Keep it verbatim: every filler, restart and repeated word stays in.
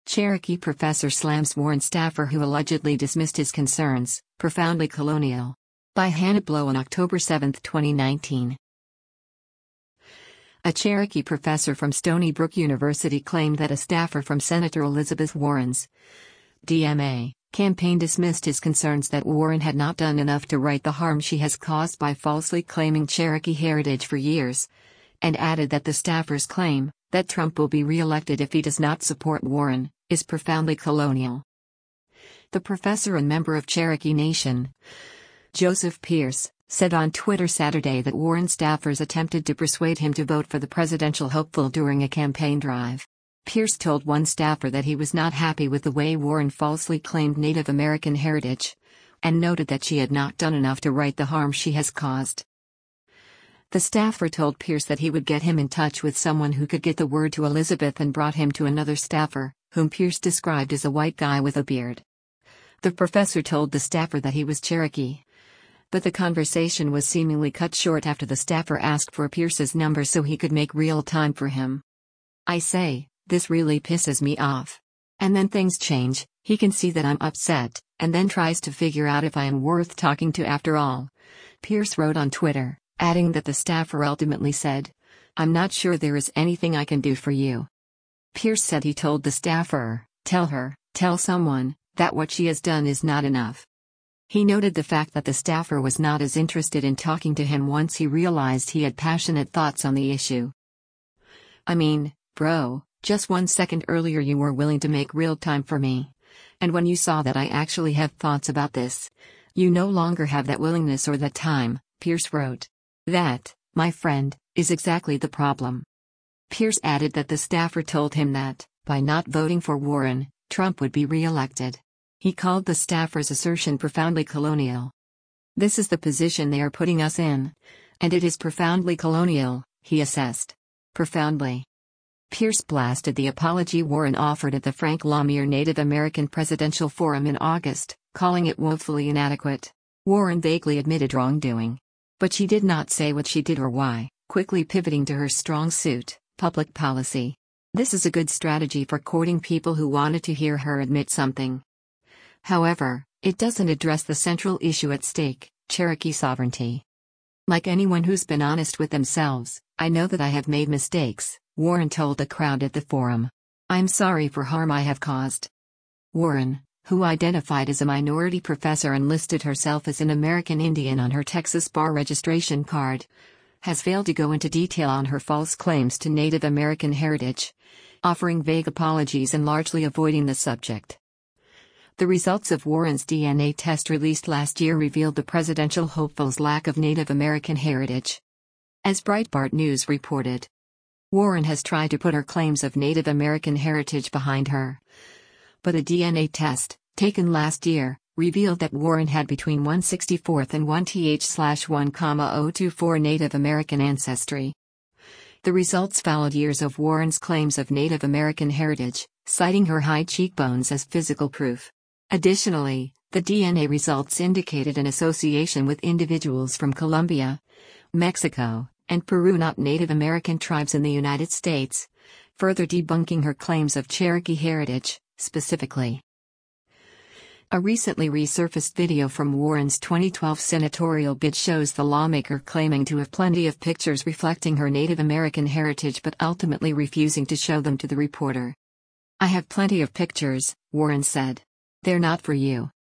Cherokee professor slams Warren staffer who allegedly dismissed his concerns, profoundly colonial. By Hannah Blow on October seventh, twenty nineteen. A Cherokee professor from Stony Brook University claimed that a staffer from Senator Elizabeth Warren's D M A campaign dismissed his concerns that Warren had not done enough to right the harm she has caused by falsely claiming Cherokee heritage for years, and added that the staffer's claim, that Trump will be re-elected if he does not support Warren, is profoundly colonial. The professor and member of Cherokee Nation, Joseph Pierce, said on Twitter Saturday that Warren staffers attempted to persuade him to vote for the presidential hopeful during a campaign drive. Pierce told one staffer that he was not happy with the way Warren falsely claimed Native American heritage, and noted that she had not done enough to right the harm she has caused. The staffer told Pierce that he would get him in touch with someone who could get the word to Elizabeth and brought him to another staffer, whom Pierce described as a white guy with a beard. The professor told the staffer that he was Cherokee, but the conversation was seemingly cut short after the staffer asked for Pierce's number so he could make real time for him. "I say, this really pisses me off. And then things change, he can see that I'm upset, and then tries to figure out if I am worth talking to after all," Pierce wrote on Twitter, adding that the staffer ultimately said, "I'm not sure there is anything I can do for you." Pierce said he told the staffer, "Tell her, tell someone, that what she has done is not enough." He noted the fact that the staffer was not as interested in talking to him once he realized he had passionate thoughts on the issue. "I mean, bro, just one second earlier you were willing to make real time for me. And when you saw that I actually have thoughts about this, you no longer have that willingness or that time," Pierce wrote. "That, my friend, is exactly the problem." Pierce added that the staffer told him that, by not voting for Warren, Trump would be re-elected. He called the staffer's assertion profoundly colonial. "This is the position they are putting us in. And it is profoundly colonial," he assessed. Profoundly. Pierce blasted the apology Warren offered at the Frank Lamere Native American Presidential Forum in August, calling it woefully inadequate. Warren vaguely admitted wrongdoing. But she did not say what she did or why, quickly pivoting to her strong suit, public policy. This is a good strategy for courting people who wanted to hear her admit something. However, it doesn't address the central issue at stake, Cherokee sovereignty. "Like anyone who's been honest with themselves, I know that I have made mistakes," Warren told the crowd at the forum. "I'm sorry for harm I have caused." Warren, who identified as a minority professor and listed herself as an American Indian on her Texas bar registration card, has failed to go into detail on her false claims to Native American heritage, offering vague apologies and largely avoiding the subject. The results of Warren's D N A test released last year revealed the presidential hopeful's lack of Native American heritage. As Breitbart News reported, Warren has tried to put her claims of Native American heritage behind her. But a D N A test, taken last year, revealed that Warren had between one sixty-fourth and one th slash one comma zero two four Native American ancestry. The results followed years of Warren's claims of Native American heritage, citing her high cheekbones as physical proof. Additionally, the D N A results indicated an association with individuals from Colombia, Mexico, and Peru, not Native American tribes in the United States, further debunking her claims of Cherokee heritage, specifically. A recently resurfaced video from Warren's twenty twelve senatorial bid shows the lawmaker claiming to have plenty of pictures reflecting her Native American heritage but ultimately refusing to show them to the reporter. "I have plenty of pictures," Warren said. "They're not for you."